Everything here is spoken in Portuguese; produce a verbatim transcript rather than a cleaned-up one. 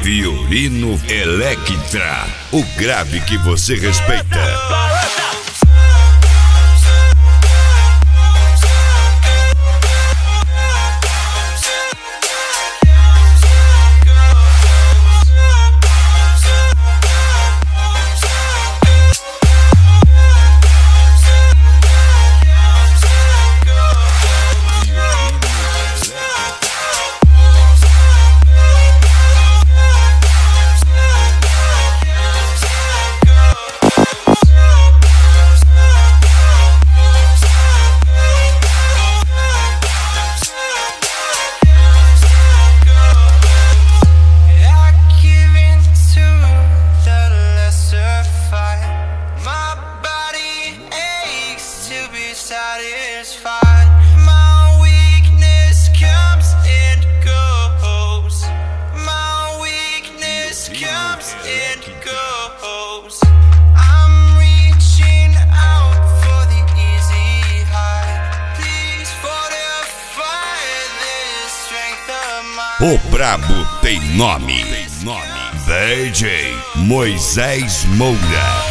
Violino Electra, o grave que você respeita. Satisfied, my weakness comes and goes. My weakness comes and goes. I'm reaching out for the easy high. Please fortify this strength of mine. O brabo tem nome. D J Moisés Moura.